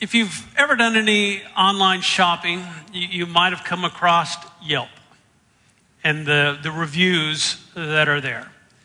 If you've ever done any online shopping, you might have come across Yelp and the reviews that are there.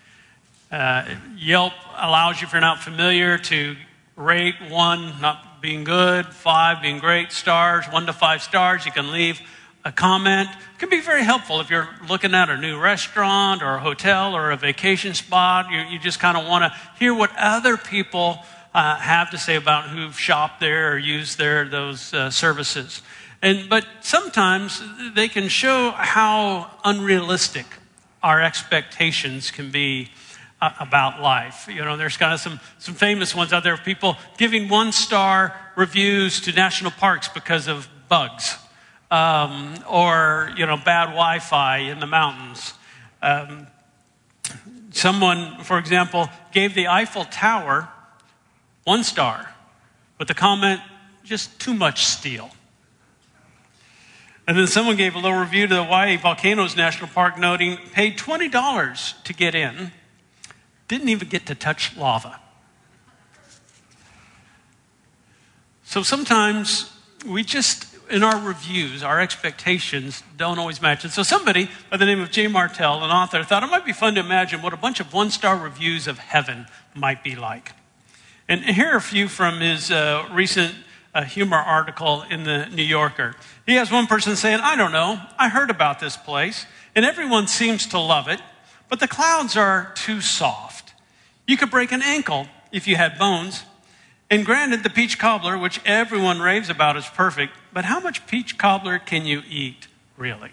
Yelp allows you, if you're not familiar, to rate 1 not being good, 5 being great, stars, 1 to 5 stars. You can leave a comment. It can be very helpful if you're looking at a new restaurant or a hotel or a vacation spot. You just kind of want to hear what other people have to say about who've shopped there or used those services. But sometimes they can show how unrealistic our expectations can be about life. You know, there's kind of some famous ones out there of people giving 1-star reviews to national parks because of bugs, or bad Wi-Fi in the mountains. Someone, for example, gave the Eiffel Tower 1 star, with the comment, just too much steel. And then someone gave a little review to the Hawaii Volcanoes National Park, noting, paid $20 to get in, didn't even get to touch lava. So sometimes we just, in our reviews, our expectations don't always match. And so somebody by the name of Jay Martell, an author, thought it might be fun to imagine what a bunch of 1-star reviews of heaven might be like. And here are a few from his recent humor article in the New Yorker. He has one person saying, I don't know, I heard about this place, and everyone seems to love it, but the clouds are too soft. You could break an ankle if you had bones. And granted, the peach cobbler, which everyone raves about, is perfect, but how much peach cobbler can you eat, really?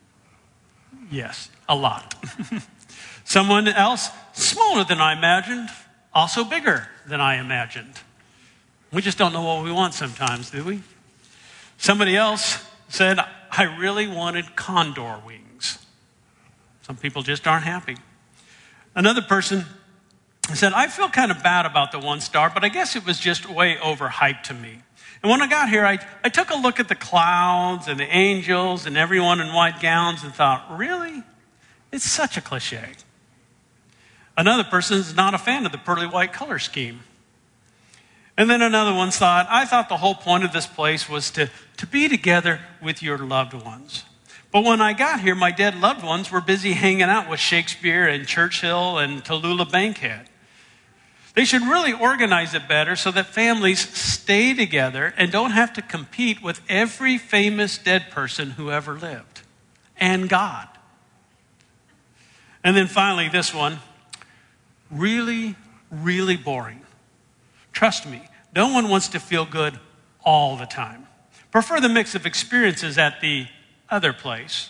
Yes, a lot. Someone else, smaller than I imagined, also bigger than I imagined. We just don't know what we want sometimes, do we? Somebody else said, I really wanted condor wings. Some people just aren't happy. Another person said, I feel kind of bad about the 1 star, but I guess it was just way overhyped to me. And when I got here, I took a look at the clouds and the angels and everyone in white gowns and thought, really? It's such a cliche. Another person is not a fan of the pearly white color scheme. And then another one thought, I thought the whole point of this place was to be together with your loved ones. But when I got here, my dead loved ones were busy hanging out with Shakespeare and Churchill and Tallulah Bankhead. They should really organize it better so that families stay together and don't have to compete with every famous dead person who ever lived. And God. And then finally, this one. Really, really boring. Trust me, no one wants to feel good all the time. Prefer the mix of experiences at the other place,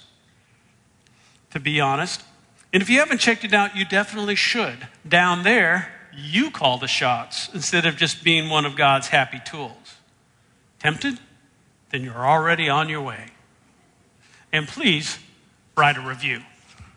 to be honest. And if you haven't checked it out, you definitely should. Down there, you call the shots instead of just being one of God's happy tools. Tempted? Then you're already on your way. And please, write a review.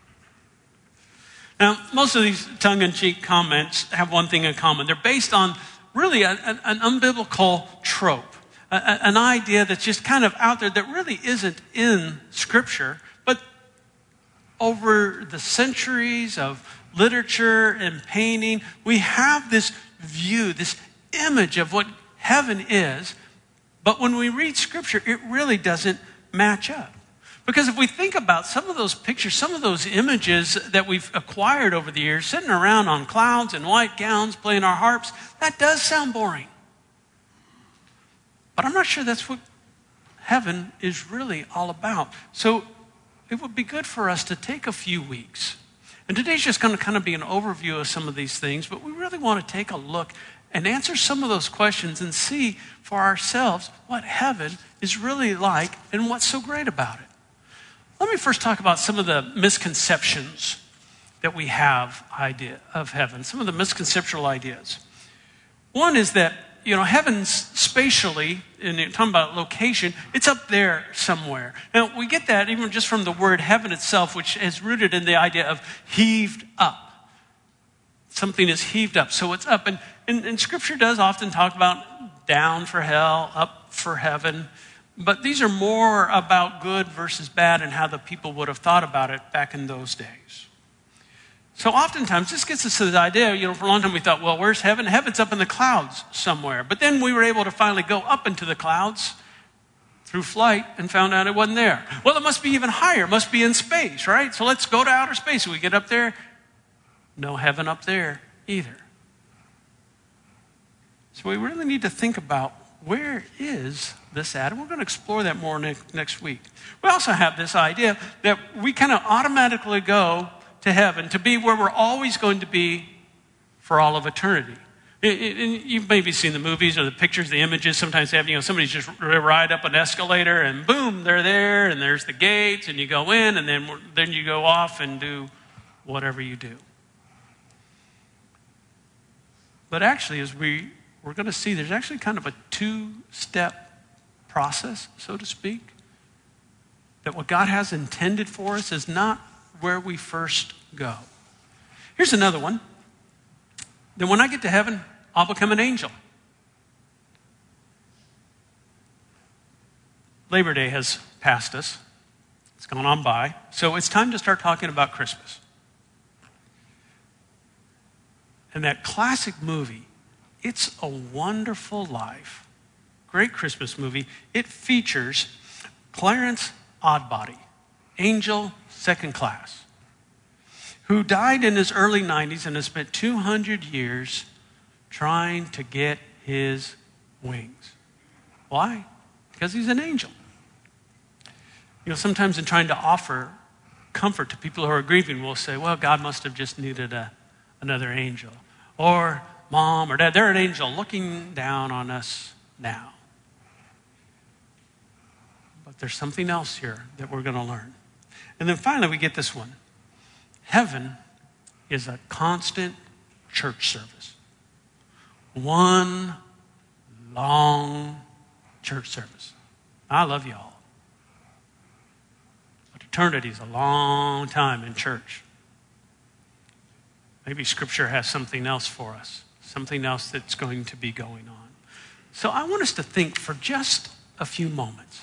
Now, most of these tongue-in-cheek comments have one thing in common. They're based on really an unbiblical trope, an idea that's just kind of out there that really isn't in Scripture, but over the centuries of literature and painting, we have this view, this image of what heaven is, but when we read Scripture, it really doesn't match up. Because if we think about some of those pictures, some of those images that we've acquired over the years, sitting around on clouds and white gowns, playing our harps, that does sound boring. But I'm not sure that's what heaven is really all about. So it would be good for us to take a few weeks. And today's just going to kind of be an overview of some of these things, but we really want to take a look and answer some of those questions and see for ourselves what heaven is really like and what's so great about it. Let me first talk about some of the misconceptions that we have of heaven, some of the misconceptual ideas. One is that, heaven's spatially, and you're talking about location, it's up there somewhere. Now, we get that even just from the word heaven itself, which is rooted in the idea of heaved up. Something is heaved up, so it's up. And Scripture does often talk about down for hell, up for heaven. But these are more about good versus bad and how the people would have thought about it back in those days. So oftentimes, this gets us to the idea, for a long time we thought, well, where's heaven? Heaven's up in the clouds somewhere. But then we were able to finally go up into the clouds through flight and found out it wasn't there. Well, it must be even higher. It must be in space, right? So let's go to outer space. So we get up there. No heaven up there either. So we really need to think about, where is this at? And we're going to explore that more next week. We also have this idea that we kind of automatically go to heaven to be where we're always going to be for all of eternity. You've maybe seen the movies or the pictures, the images. Sometimes they have, somebody just ride up an escalator and boom, they're there, and there's the gates, and you go in, and then you go off and do whatever you do. But actually, as we're going to see, there's actually kind of a two-step process, so to speak, that what God has intended for us is not where we first go. Here's another one. Then when I get to heaven, I'll become an angel. Labor Day has passed us. It's gone on by. So it's time to start talking about Christmas. And that classic movie, It's a Wonderful Life, great Christmas movie. It features Clarence Oddbody, angel second class, who died in his early 90s and has spent 200 years trying to get his wings. Why? Because he's an angel. Sometimes in trying to offer comfort to people who are grieving, we'll say, well, God must have just needed another angel. Or mom or dad, they're an angel looking down on us now. But there's something else here that we're going to learn. And then finally, we get this one. Heaven is a constant church service. One long church service. I love y'all. But eternity is a long time in church. Maybe Scripture has something else for us, something else that's going to be going on. So I want us to think for just a few moments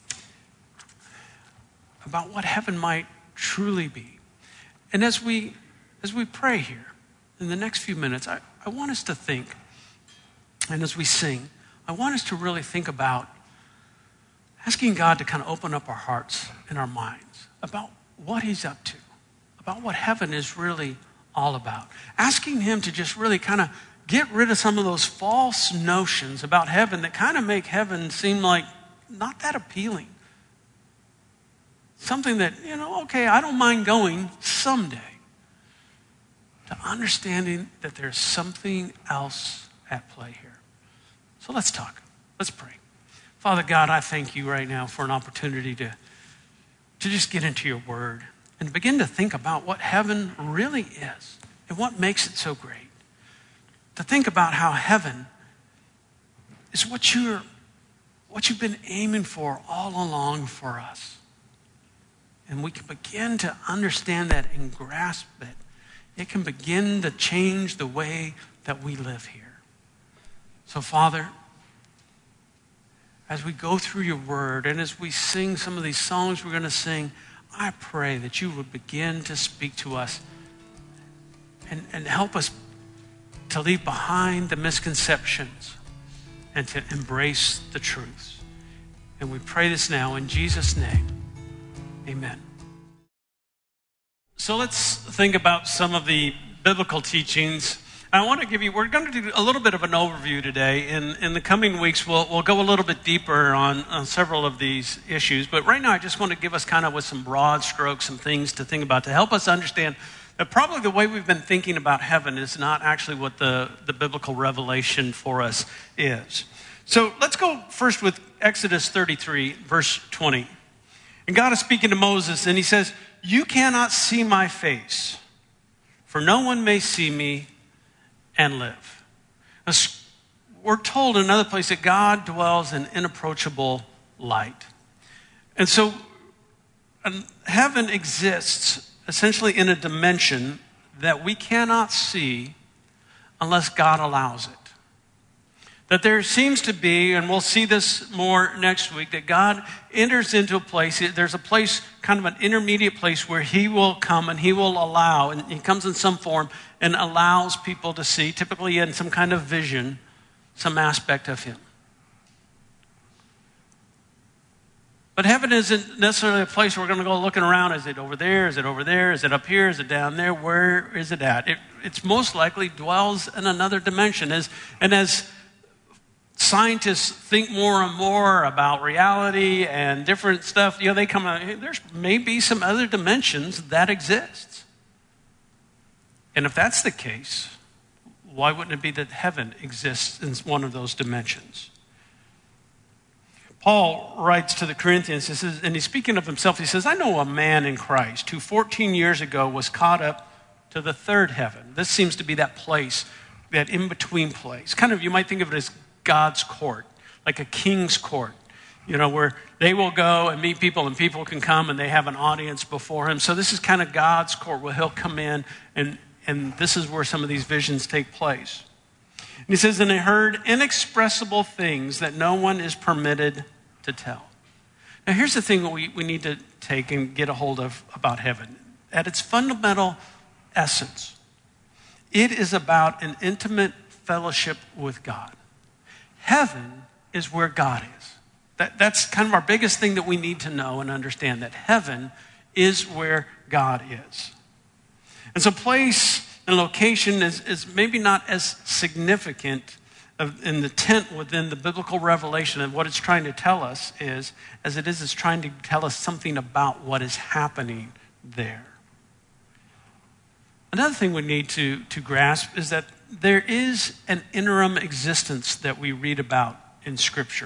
about what heaven might truly be. And as we pray here in the next few minutes, I want us to think, and as we sing, I want us to really think about asking God to kind of open up our hearts and our minds about what he's up to, about what heaven is really all about. Asking him to just really kind of get rid of some of those false notions about heaven that kind of make heaven seem like not that appealing. Something that, okay, I don't mind going someday. To understanding that there's something else at play here. So let's talk. Let's pray. Father God, I thank you right now for an opportunity to just get into your word and begin to think about what heaven really is and what makes it so great. To think about how heaven is what you've been aiming for all along for us. And we can begin to understand that and grasp it. It can begin to change the way that we live here. So, Father, as we go through your word and as we sing some of these songs we're going to sing, I pray that you would begin to speak to us and help us to leave behind the misconceptions and to embrace the truths. And we pray this now in Jesus' name. Amen. So let's think about some of the biblical teachings. We're going to do a little bit of an overview today. In the coming weeks, we'll go a little bit deeper on several of these issues. But right now, I just want to give us kind of with some broad strokes, some things to think about to help us understand that probably the way we've been thinking about heaven is not actually what the biblical revelation for us is. So let's go first with Exodus 33, verse 20. And God is speaking to Moses, and he says, "You cannot see my face, for no one may see me and live." Now, we're told in another place that God dwells in inapproachable light. And so heaven exists essentially in a dimension that we cannot see unless God allows it. That there seems to be, and we'll see this more next week, that God enters into a place, there's a place, kind of an intermediate place where he will come and he will allow, and he comes in some form and allows people to see, typically in some kind of vision, some aspect of him. But heaven isn't necessarily a place where we're going to go looking around. Is it over there? Is it over there? Is it up here? Is it down there? Where is it at? It's most likely dwells in another dimension. As scientists think more and more about reality and different stuff, they come out, hey, there's maybe some other dimensions that exist. And if that's the case, why wouldn't it be that heaven exists in one of those dimensions? Paul writes to the Corinthians, he says, and he's speaking of himself, he says, I know a man in Christ who 14 years ago was caught up to the third heaven. This seems to be that place, that in-between place. Kind of, you might think of it as God's court, like a king's court, where they will go and meet people and people can come and they have an audience before him. So this is kind of God's court where he'll come in and this is where some of these visions take place. And he says, and I heard inexpressible things that no one is permitted to tell. Now here's the thing that we need to take and get a hold of about heaven. At its fundamental essence, it is about an intimate fellowship with God. Heaven is where God is. That's kind of our biggest thing that we need to know and understand, that heaven is where God is. And so place and location is maybe not as significant in the tent within the biblical revelation of what it's trying to tell us as it is trying to tell us something about what is happening there. Another thing we need to grasp is that there is an interim existence that we read about in Scripture.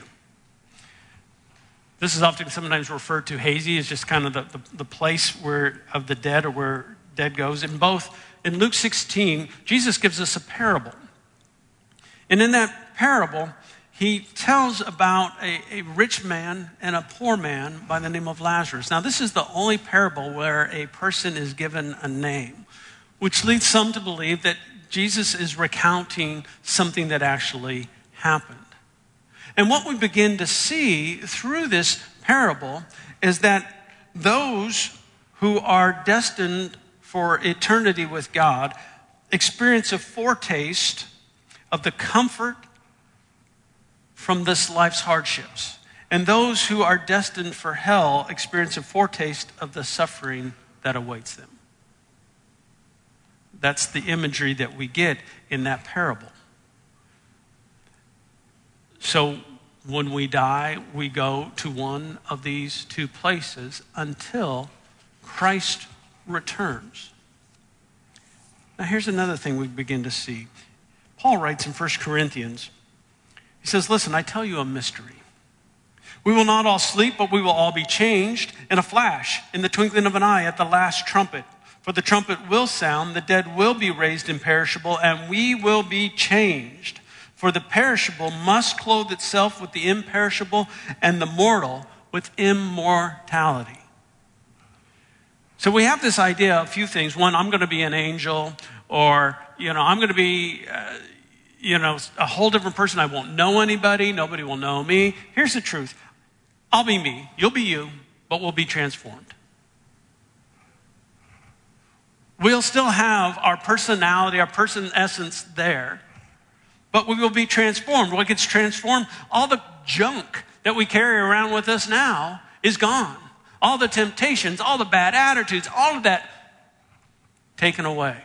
This is often sometimes referred to, hazy, as just kind of the place of the dead, or where dead goes. In Luke 16, Jesus gives us a parable. And in that parable, he tells about a rich man and a poor man by the name of Lazarus. Now, this is the only parable where a person is given a name, which leads some to believe that Jesus is recounting something that actually happened. And what we begin to see through this parable is that those who are destined for eternity with God experience a foretaste of the comfort from this life's hardships. And those who are destined for hell experience a foretaste of the suffering that awaits them. That's the imagery that we get in that parable. So when we die, we go to one of these two places until Christ returns. Now here's another thing we begin to see. Paul writes in 1 Corinthians, he says, listen, I tell you a mystery. We will not all sleep, but we will all be changed in a flash, in the twinkling of an eye, at the last trumpet. For the trumpet will sound, the dead will be raised imperishable, and we will be changed. For the perishable must clothe itself with the imperishable, and the mortal with immortality. So we have this idea of a few things. One, I'm going to be an angel, or, I'm going to be, a whole different person. I won't know anybody. Nobody will know me. Here's the truth. I'll be me. You'll be you, but we'll be transformed. We'll still have our personality, our person essence there, but we will be transformed. What gets transformed? All the junk that we carry around with us now is gone. All the temptations, all the bad attitudes, all of that taken away.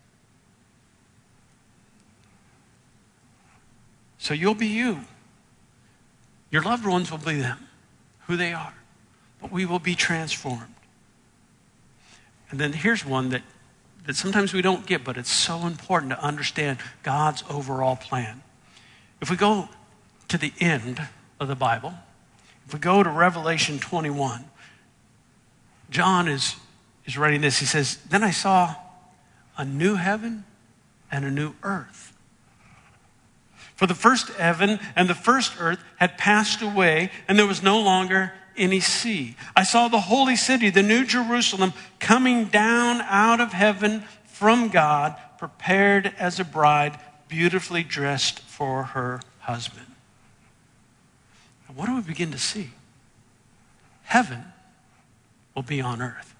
So you'll be you. Your loved ones will be them, who they are. But we will be transformed. And then here's one that sometimes we don't get, but it's so important to understand God's overall plan. If we go to the end of the Bible, if we go to Revelation 21, John is writing this. He says, then I saw a new heaven and a new earth. For the first heaven and the first earth had passed away, and there was no longer any sea. I saw the holy city, the new Jerusalem, coming down out of heaven from God, prepared as a bride, beautifully dressed for her husband. And what do we begin to see? Heaven will be on earth.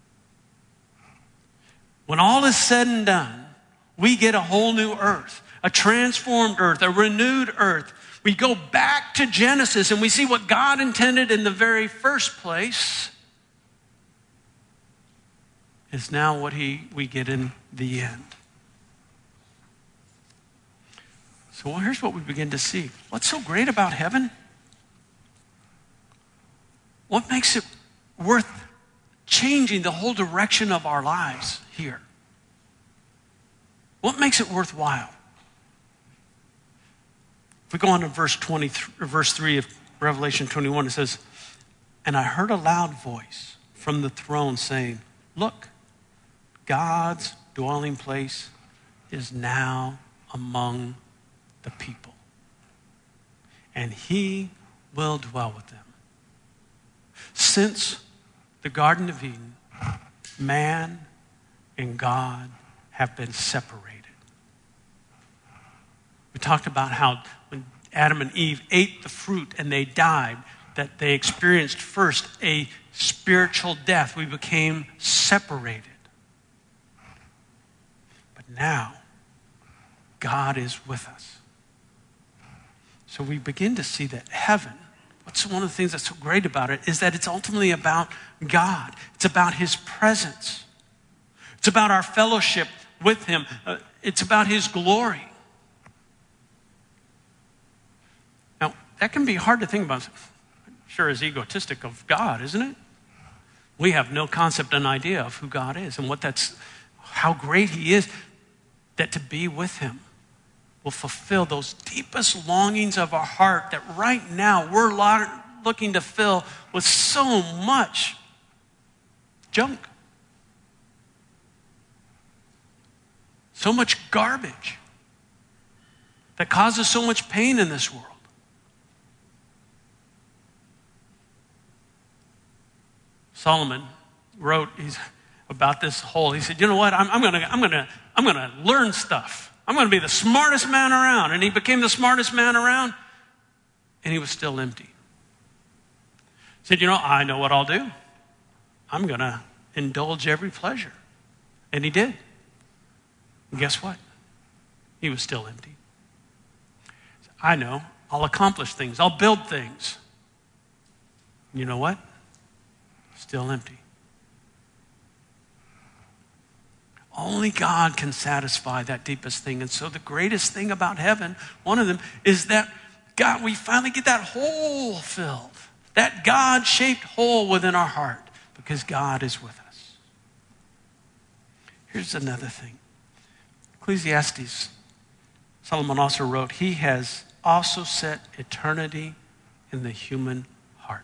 When all is said and done, we get a whole new earth, a transformed earth, a renewed earth. We go back to Genesis and we see what God intended in the very first place is now what we get in the end. So here's what we begin to see. What's so great about heaven? What makes it worth changing the whole direction of our lives here? What makes it worthwhile? If we go on to verse 3 of Revelation 21, it says, "And I heard a loud voice from the throne saying, 'Look, God's dwelling place is now among the people, and he will dwell with them.' Since the Garden of Eden, man and God have been separated." We talked about how when Adam and Eve ate the fruit and they died, that they experienced first a spiritual death. We became separated. But now, God is with us. So we begin to see that heaven, what's one of the things that's so great about it, is that it's ultimately about God. It's about his presence. It's about our fellowship with him. It's about his glory. Now, that can be hard to think about. Sure is egotistic of God, isn't it? We have no concept and idea of who God is and how great he is, that to be with him will fulfill those deepest longings of our heart that right now we're looking to fill with so much junk. So much garbage that causes so much pain in this world. Solomon wrote about this whole. He said, "You know what? I'm gonna learn stuff. I'm gonna be the smartest man around." And he became the smartest man around, and he was still empty. He said, "You know, I know what I'll do. I'm gonna indulge every pleasure," and he did. And guess what? He was still empty. I know. I'll accomplish things. I'll build things. You know what? Still empty. Only God can satisfy that deepest thing. And so the greatest thing about heaven, one of them, is that God, we finally get that hole filled. That God-shaped hole within our heart, because God is with us. Here's another thing. Ecclesiastes, Solomon also wrote, "He has also set eternity in the human heart."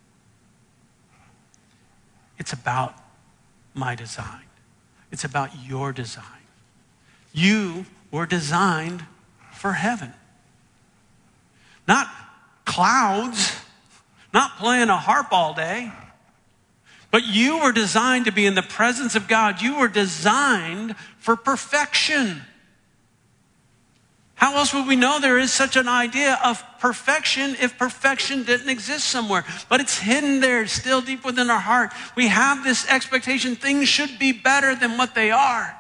It's about my design. It's about your design. You were designed for heaven. Not clouds, not playing a harp all day, but you were designed to be in the presence of God. You were designed for perfection. How else would we know there is such an idea of perfection if perfection didn't exist somewhere? But it's hidden there, still deep within our heart. We have this expectation things should be better than what they are.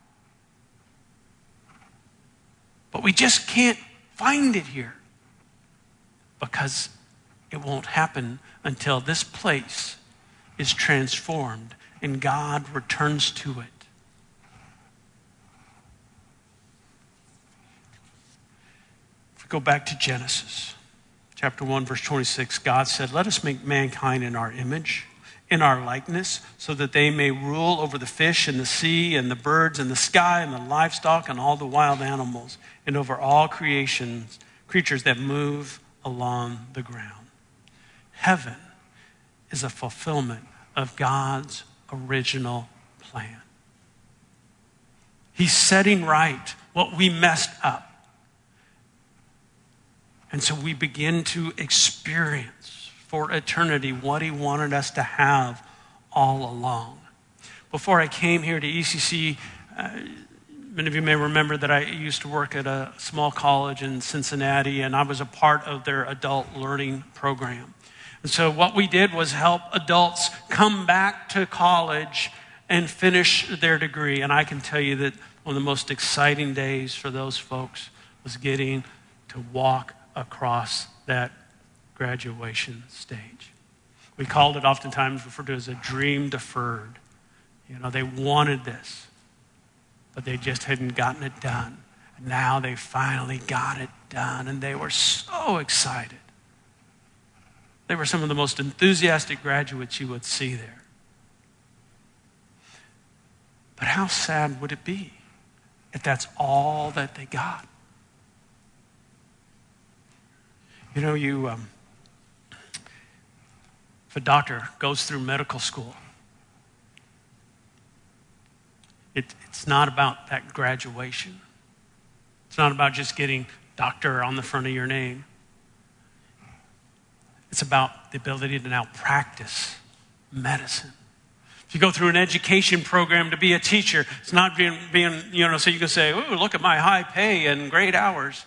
But we just can't find it here, because it won't happen until this place is transformed and God returns to it. Go back to Genesis chapter 1, verse 26. God said, "Let us make mankind in our image, in our likeness, so that they may rule over the fish and the sea and the birds and the sky and the livestock and all the wild animals, and over all creatures that move along the ground." Heaven is a fulfillment of God's original plan. He's setting right what we messed up. And so we begin to experience for eternity what he wanted us to have all along. Before I came here to ECC, Many of you may remember that I used to work at a small college in Cincinnati, and I was a part of their adult learning program. And so what we did was help adults come back to college and finish their degree. And I can tell you that one of the most exciting days for those folks was getting to walk across that graduation stage. We called it oftentimes referred to as a dream deferred. You know, they wanted this, but they just hadn't gotten it done. And now they finally got it done, and they were so excited. They were some of the most enthusiastic graduates you would see there. But how sad would it be if that's all that they got? You know, if a doctor goes through medical school, it's not about that graduation. It's not about just getting doctor on the front of your name. It's about the ability to now practice medicine. If you go through an education program to be a teacher, it's not being so you can say, "Oh, look at my high pay and great hours."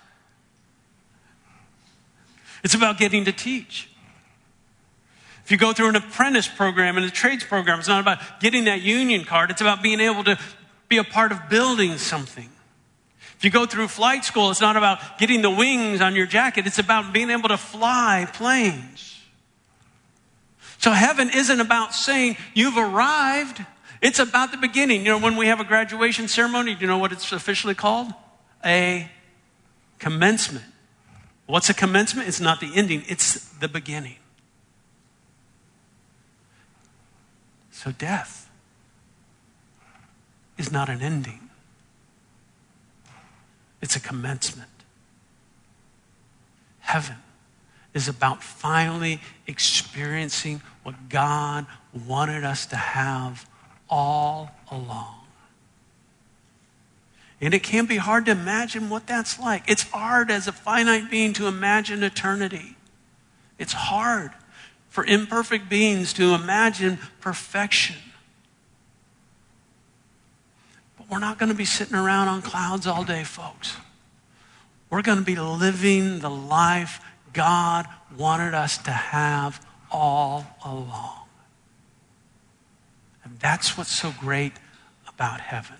It's about getting to teach. If you go through an apprentice program and a trades program, it's not about getting that union card. It's about being able to be a part of building something. If you go through flight school, it's not about getting the wings on your jacket. It's about being able to fly planes. So heaven isn't about saying you've arrived. It's about the beginning. You know, when we have a graduation ceremony, do you know what it's officially called? A commencement. What's a commencement? It's not the ending. It's the beginning. So death is not an ending. It's a commencement. Heaven is about finally experiencing what God wanted us to have all along. And it can be hard to imagine what that's like. It's hard as a finite being to imagine eternity. It's hard for imperfect beings to imagine perfection. But we're not going to be sitting around on clouds all day, folks. We're going to be living the life God wanted us to have all along. And that's what's so great about heaven.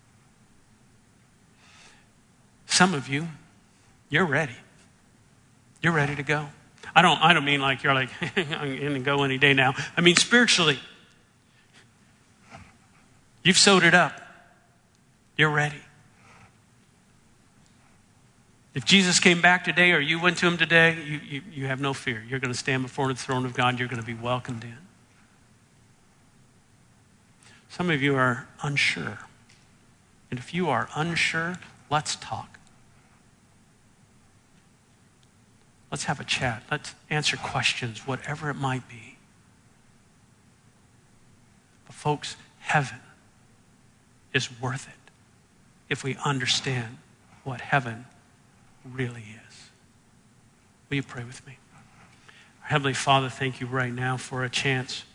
Some of you, you're ready. You're ready to go. I don't mean like you're like, I'm going to go any day now. I mean spiritually. You've sewed it up. You're ready. If Jesus came back today or you went to him today, you have no fear. You're going to stand before the throne of God. You're going to be welcomed in. Some of you are unsure. And if you are unsure, let's talk. Let's have a chat. Let's answer questions, whatever it might be. But folks, heaven is worth it if we understand what heaven really is. Will you pray with me? Our Heavenly Father, thank you right now for a chance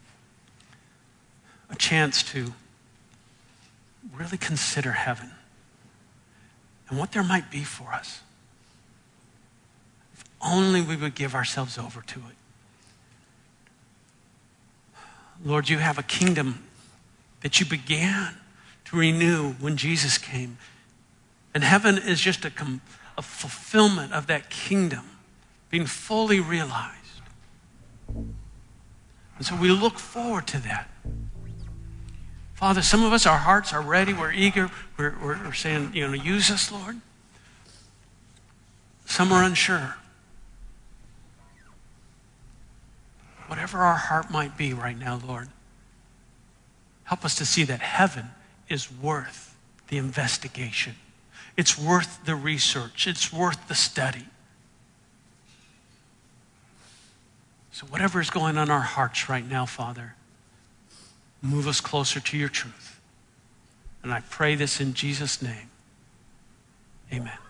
to really consider heaven and what there might be for us. If only we would give ourselves over to it. Lord, you have a kingdom that you began to renew when Jesus came. And heaven is just a fulfillment of that kingdom being fully realized. And so we look forward to that. Father, some of us, our hearts are ready, we're eager, we're saying, use us, Lord. Some are unsure. Whatever our heart might be right now, Lord, help us to see that heaven is worth the investigation. It's worth the research. It's worth the study. So whatever is going on in our hearts right now, Father, move us closer to your truth. And I pray this in Jesus' name. Amen.